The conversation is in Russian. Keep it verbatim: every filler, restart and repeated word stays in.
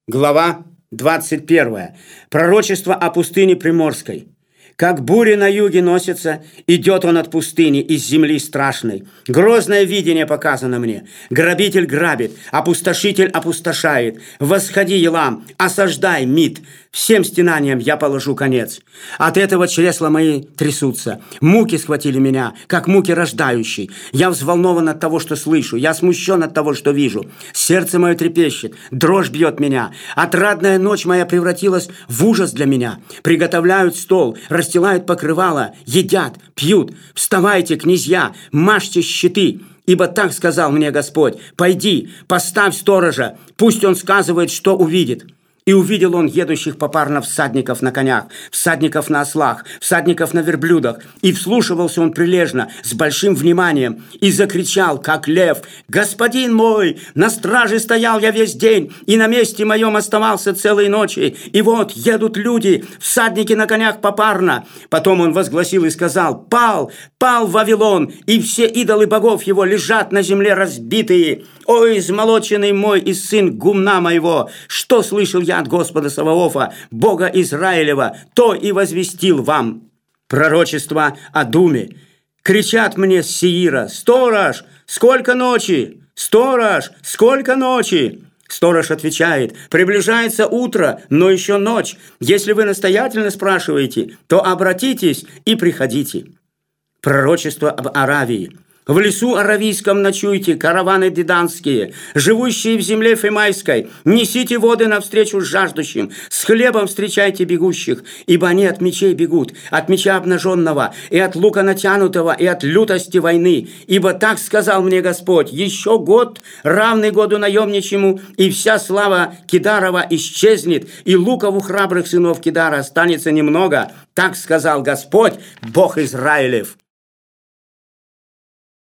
Глава двадцать первая. Пророчество о пустыне Приморской. Как буря на юге носится, идет он от пустыни, из земли страшной. Грозное видение показано мне. Грабитель грабит, опустошитель опустошает. Восходи, Елам, осаждай, Мид. Всем стенаниям я положу конец. От этого чресла мои трясутся. Муки схватили меня, как муки рождающей. Я взволнован от того, что слышу. Я смущен от того, что вижу. Сердце мое трепещет, дрожь бьет меня. Отрадная ночь моя превратилась в ужас для меня. Приготовляют стол, расстилают покрывало, едят, пьют. Вставайте, князья, мажьте щиты. Ибо так сказал мне Господь: пойди, поставь сторожа, пусть он сказывает, что увидит. И увидел он едущих попарно всадников на конях, всадников на ослах, всадников на верблюдах. И вслушивался он прилежно, с большим вниманием, и закричал, как лев: «Господин мой, на страже стоял я весь день, и на месте моем оставался целые ночи. И вот едут люди, всадники на конях попарно». Потом он возгласил и сказал: «Пал, пал Вавилон, и все идолы богов его лежат на земле разбитые. Ой, измолоченный мой и сын гумна моего, что слышал я от Господа Саваофа, Бога Израилева, то и возвестил вам». Пророчество о Думе. Кричат мне с Сеира: «Сторож, сколько ночи? Сторож, сколько ночи?» Сторож отвечает: «Приближается утро, но еще ночь. Если вы настоятельно спрашиваете, то обратитесь и приходите». Пророчество об Аравии. В лесу аравийском ночуйте, караваны деданские, живущие в земле Фимайской, несите воды навстречу жаждущим, с хлебом встречайте бегущих, ибо они от мечей бегут, от меча обнаженного, и от лука натянутого, и от лютости войны. Ибо так сказал мне Господь: еще год, равный году наемничьему, и вся слава Кидарова исчезнет, и луков у храбрых сынов Кидара останется немного. Так сказал Господь, Бог Израилев.